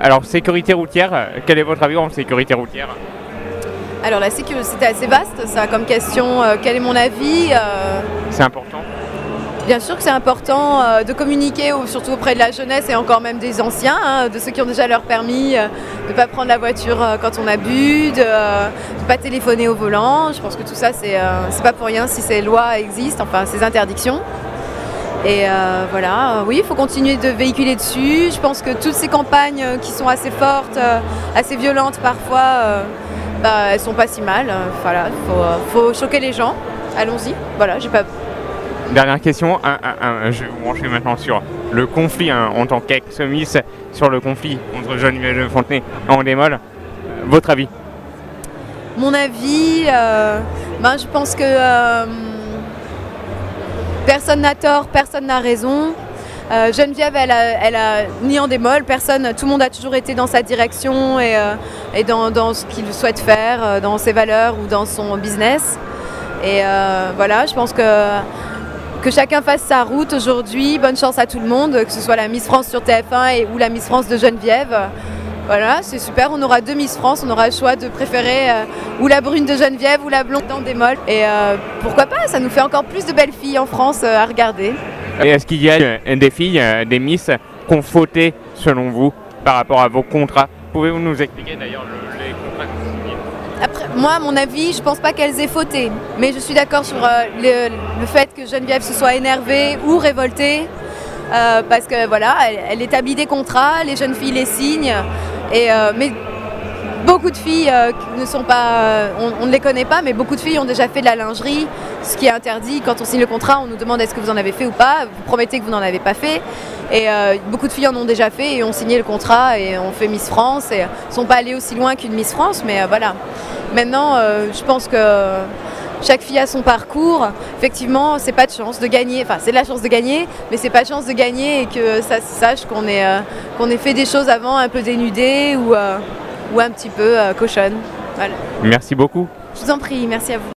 Alors, sécurité routière, quel est votre avis en sécurité routière? Alors la sécurité, c'était assez vaste ça comme question. Quel est mon avis? C'est important. Bien sûr que c'est important de communiquer, surtout auprès de la jeunesse et encore même des anciens, hein, de ceux qui ont déjà leur permis, de ne pas prendre la voiture quand on a bu, de ne pas téléphoner au volant. Je pense que tout ça, c'est pas pour rien si ces lois existent, enfin ces interdictions. Et voilà, oui, il faut continuer de véhiculer dessus. Je pense que toutes ces campagnes qui sont assez fortes, assez violentes parfois, elles sont pas si mal. Voilà, faut choquer les gens. Allons-y. Voilà, j'ai pas. Dernière question, je vais vous brancher maintenant sur le conflit en tant qu'ex-miss, sur le conflit entre Geneviève de Fontenay et André Moll. Votre avis? Mon avis, je pense que personne n'a tort, personne n'a raison. Geneviève, elle a ni André Moll, personne, tout le monde a toujours été dans sa direction et dans ce qu'il souhaite faire, dans ses valeurs ou dans son business. Et voilà, je pense que chacun fasse sa route aujourd'hui. Bonne chance à tout le monde, que ce soit la Miss France sur TF1 ou la Miss France de Geneviève. Voilà, c'est super, on aura 2 Miss France, on aura le choix de préférer ou la brune de Geneviève ou la blonde d'André Moll. Et pourquoi pas, ça nous fait encore plus de belles filles en France à regarder. Et est-ce qu'il y a des filles, des Miss, qui ont fauté selon vous par rapport à vos contrats? Pouvez-vous nous expliquer d'ailleurs les contrats que vous signez? Après, moi, à mon avis, je pense pas qu'elles aient fauté, mais je suis d'accord sur le fait que Geneviève se soit énervée ou révoltée, parce que voilà, elle établit des contrats, les jeunes filles les signent, mais beaucoup de filles ne sont pas, on ne les connaît pas, mais beaucoup de filles ont déjà fait de la lingerie, ce qui est interdit. Quand on signe le contrat, on nous demande est-ce que vous en avez fait ou pas, vous promettez que vous n'en avez pas fait. Et beaucoup de filles en ont déjà fait et ont signé le contrat et ont fait Miss France et ne sont pas allées aussi loin qu'une Miss France, mais voilà. Maintenant, je pense que chaque fille a son parcours. Effectivement, c'est pas de chance de gagner, enfin c'est de la chance de gagner, mais c'est pas de chance de gagner et que ça se sache qu'on ait fait des choses avant un peu dénudées ou un petit peu cochonne. Voilà. Merci beaucoup. Je vous en prie, merci à vous.